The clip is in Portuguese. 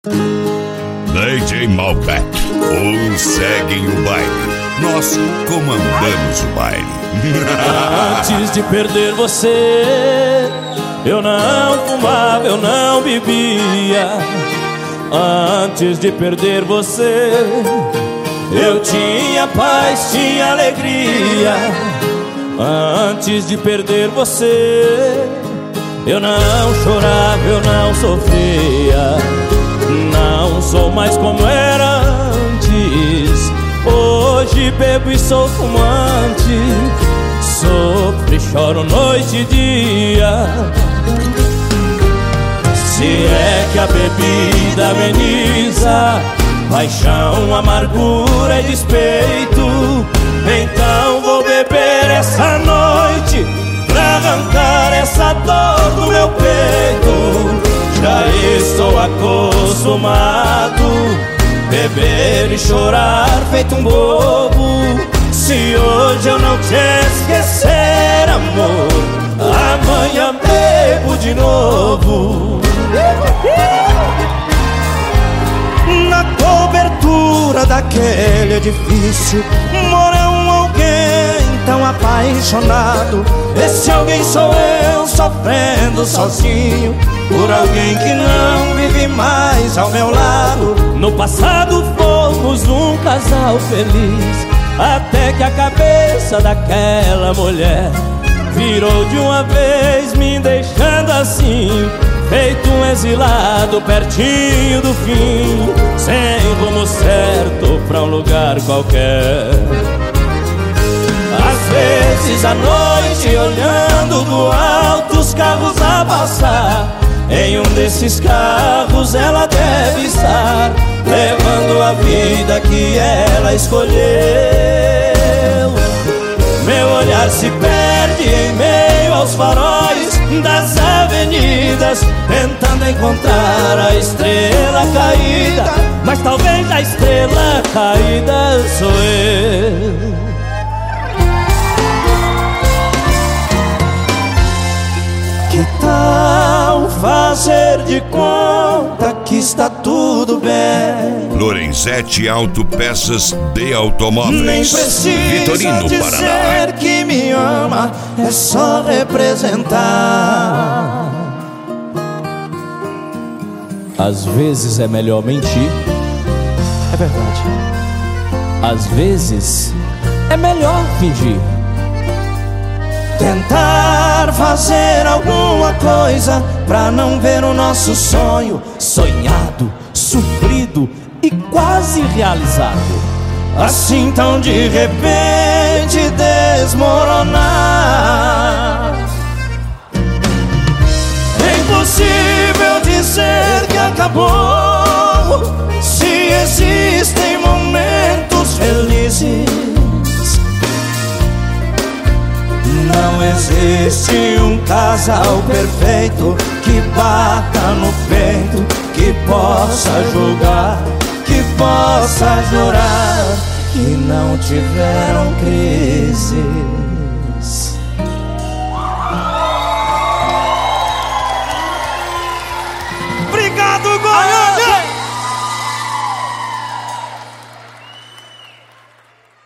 DJ Malbec, ou seguem o baile, nós comandamos o baile. Antes de perder você, eu não fumava, eu não bebia. Antes de perder você, eu tinha paz, tinha alegria. Antes de perder você, eu não chorava, eu não sofria. Não sou mais como era antes. Hoje bebo e sou fumante. Sofro e choro noite e dia. Se é que a bebida ameniza paixão, amargura e despeito, então vou beber essa noite pra arrancar essa dor do meu peito. Já estou acostumado beber e chorar feito um bobo. Se hoje eu não te esquecer, amor, amanhã bebo de novo. Na cobertura daquele edifício mora alguém tão apaixonado. Esse alguém sou eu, sofrendo sozinho por alguém que não vive mais ao meu lado. No passado fomos um casal feliz, até que a cabeça daquela mulher virou de uma vez, me deixando assim, feito um exilado pertinho do fim, sem rumo certo pra um lugar qualquer. Às vezes à noite, olhando do alto os carros a passar, em um desses carros ela deve estar, levando a vida que ela escolheu. Meu olhar se perde em meio aos faróis das avenidas, tentando encontrar a estrela caída, mas talvez a estrela caída sou eu. Que tal fazer de conta que está tudo bem? Lorenzetti Autopeças de Automóveis, nem precisa Vitorino, dizer Paraná. que me ama, é só representar. Às vezes é melhor mentir, é verdade. Às vezes é melhor fingir. Tentar fazer alguma coisa pra não ver o nosso sonho Sonhado, sofrido e quase realizado, assim tão de repente desmoronar. É impossível dizer que acabou, se existem momentos felizes. Não existe um casal perfeito que bata no peito, que possa julgar, que possa jurar que não tiveram crise.